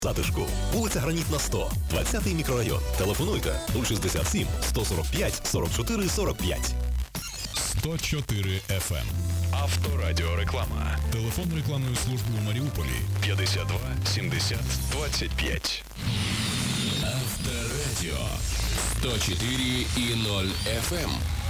Затишку. Вулиця Гранітна, 100. 20-й мікрорайон. Телефонуйте 067 145 44 45. 104 FM. Авторадіореклама. Телефон рекламної служби у Маріуполі 52 70 25. Авторадіо 104,0 FM.